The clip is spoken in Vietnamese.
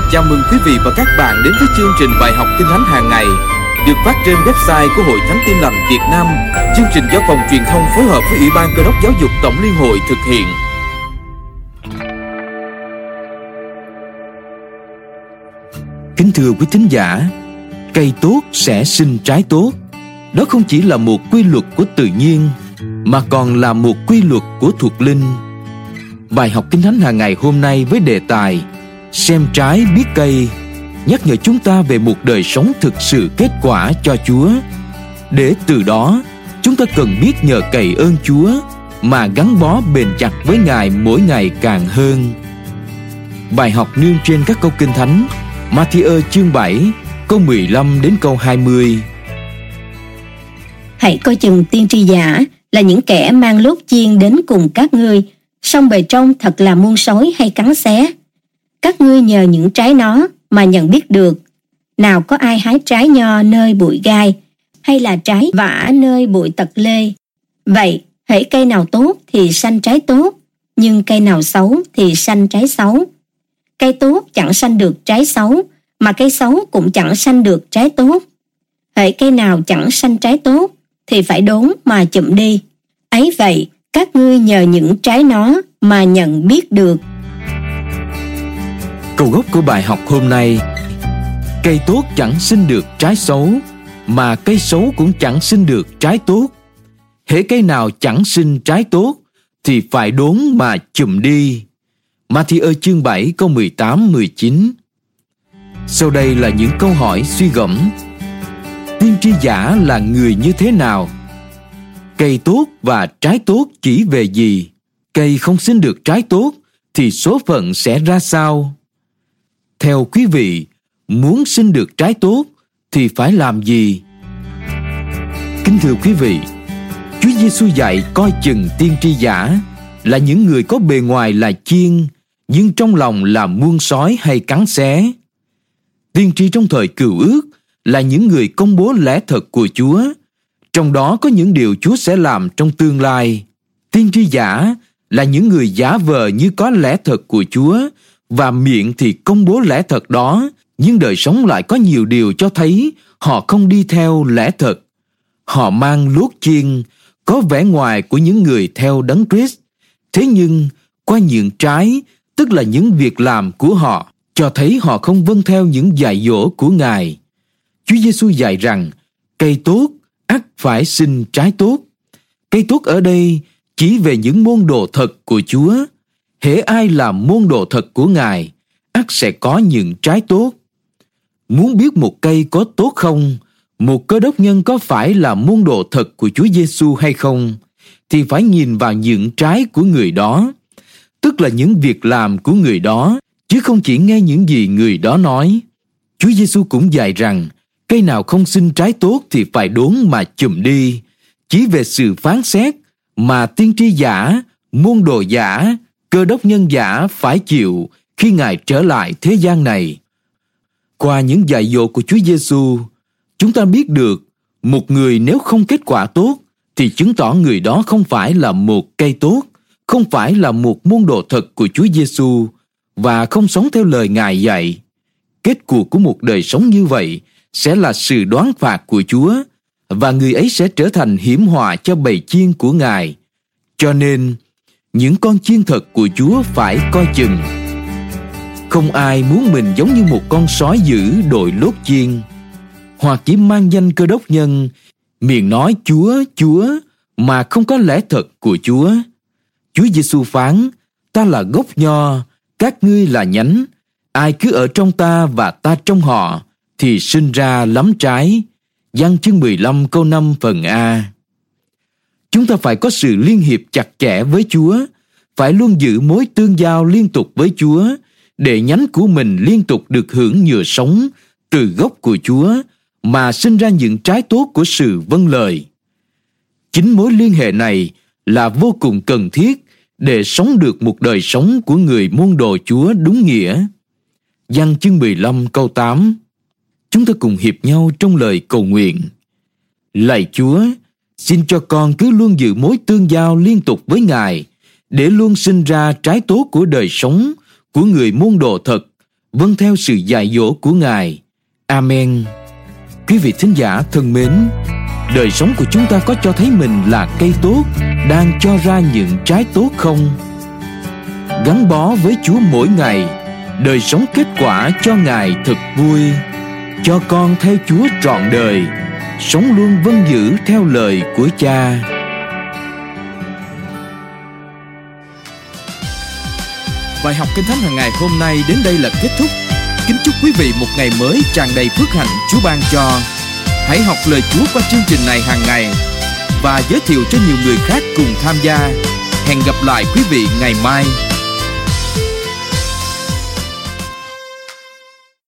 Chào mừng quý vị và các bạn đến với chương trình bài học Kinh Thánh hàng ngày được phát trên website của Hội Thánh Tin Lành Việt Nam. Chương trình do Phòng Truyền thông phối hợp với Ủy ban Cơ đốc Giáo dục Tổng Liên hội thực hiện. Kính thưa quý thính giả, cây tốt sẽ sinh trái tốt. Đó không chỉ là một quy luật của tự nhiên, mà còn là một quy luật của thuộc linh. Bài học Kinh Thánh hàng ngày hôm nay với đề tài Xem trái biết cây nhắc nhở chúng ta về một đời sống thực sự kết quả cho Chúa. Để từ đó, chúng ta cần biết nhờ cậy ơn Chúa mà gắn bó bền chặt với Ngài mỗi ngày càng hơn. Bài học nương trên các câu Kinh Thánh Ma-thi-ơ chương 7 câu 15 đến câu 20. Hãy coi chừng tiên tri giả là những kẻ mang lốt chiên đến cùng các ngươi, song bề trong thật là muôn sói hay cắn xé. Các ngươi nhờ những trái nó mà nhận biết được. Nào có ai hái trái nho nơi bụi gai, hay là trái vả nơi bụi tật lê. Vậy, hễ cây nào tốt thì sanh trái tốt, nhưng cây nào xấu thì sanh trái xấu. Cây tốt chẳng sanh được trái xấu, mà cây xấu cũng chẳng sanh được trái tốt. Hễ cây nào chẳng sanh trái tốt thì phải đốn mà chụm đi. Ấy vậy, các ngươi nhờ những trái nó mà nhận biết được. Câu gốc của bài học hôm nay: cây tốt chẳng sinh được trái xấu, mà cây xấu cũng chẳng sinh được trái tốt. Hễ cây nào chẳng sinh trái tốt thì phải đốn mà chụm đi. Ma-thi-ơ chương 7 câu 18-19. Sau đây là những câu hỏi suy gẫm. Tiên tri giả là người như thế nào? Cây tốt và trái tốt chỉ về gì? Cây không sinh được trái tốt thì số phận sẽ ra sao? Theo quý vị, muốn sinh được trái tốt thì phải làm gì? Kính thưa quý vị, Chúa Giêsu dạy coi chừng tiên tri giả là những người có bề ngoài là chiên, nhưng trong lòng là muôn sói hay cắn xé. Tiên tri trong thời Cựu Ước là những người công bố lẽ thật của Chúa, trong đó có những điều Chúa sẽ làm trong tương lai. Tiên tri giả là những người giả vờ như có lẽ thật của Chúa, và miệng thì công bố lẽ thật đó, nhưng đời sống lại có nhiều điều cho thấy họ không đi theo lẽ thật. Họ mang lốt chiên, có vẻ ngoài của những người theo Đấng Christ, thế nhưng qua những trái, tức là những việc làm của họ, cho thấy họ không vâng theo những dạy dỗ của Ngài. Chúa Giêsu dạy rằng cây tốt ắt phải sinh trái tốt. Cây tốt ở đây chỉ về những môn đồ thật của Chúa. Hễ ai làm môn đồ thật của Ngài, ắt sẽ có những trái tốt. Muốn biết một cây có tốt không, một cơ đốc nhân có phải là môn đồ thật của Chúa Giêsu hay không, thì phải nhìn vào những trái của người đó, tức là những việc làm của người đó, chứ không chỉ nghe những gì người đó nói. Chúa Giêsu cũng dạy rằng cây nào không sinh trái tốt thì phải đốn mà chụm đi, chỉ về sự phán xét mà tiên tri giả, môn đồ giả, cơ đốc nhân giả phải chịu khi Ngài trở lại thế gian này. Qua những dạy dỗ của Chúa Giêsu, chúng ta biết được một người nếu không kết quả tốt thì chứng tỏ người đó không phải là một cây tốt, không phải là một môn đồ thật của Chúa Giêsu và không sống theo lời Ngài dạy. Kết cuộc của một đời sống như vậy sẽ là sự đoán phạt của Chúa, và người ấy sẽ trở thành hiểm họa cho bầy chiên của Ngài. Cho nên, những con chiên thật của Chúa phải coi chừng. Không ai muốn mình giống như một con sói dữ đội lốt chiên, hoặc chỉ mang danh cơ đốc nhân, miệng nói Chúa, Chúa, mà không có lẽ thật của Chúa. Chúa Giêsu phán: ta là gốc nho, các ngươi là nhánh. Ai cứ ở trong ta và ta trong họ thì sinh ra lắm trái. Giăng chương 15 câu 5 phần A. Chúng ta phải có sự liên hiệp chặt chẽ với Chúa, phải luôn giữ mối tương giao liên tục với Chúa, để nhánh của mình liên tục được hưởng nhựa sống từ gốc của Chúa, mà sinh ra những trái tốt của sự vâng lời. Chính mối liên hệ này là vô cùng cần thiết để sống được một đời sống của người môn đồ Chúa đúng nghĩa. Giăng chương 15 câu 8. Chúng ta cùng hiệp nhau trong lời cầu nguyện. Lạy Chúa, xin cho con cứ luôn giữ mối tương giao liên tục với Ngài, để luôn sinh ra trái tốt của đời sống của người môn đồ thật, vâng theo sự dạy dỗ của Ngài. Amen. Quý vị thính giả thân mến, đời sống của chúng ta có cho thấy mình là cây tốt đang cho ra những trái tốt không? Gắn bó với Chúa mỗi ngày, đời sống kết quả cho Ngài thật vui. Cho con theo Chúa trọn đời, sống luôn vâng giữ theo lời của Cha. Bài học Kinh Thánh hàng ngày hôm nay đến đây là kết thúc. Kính chúc quý vị một ngày mới tràn đầy phước hạnh Chúa ban cho. Hãy học lời Chúa qua chương trình này hàng ngày và giới thiệu cho nhiều người khác cùng tham gia. Hẹn gặp lại quý vị ngày mai.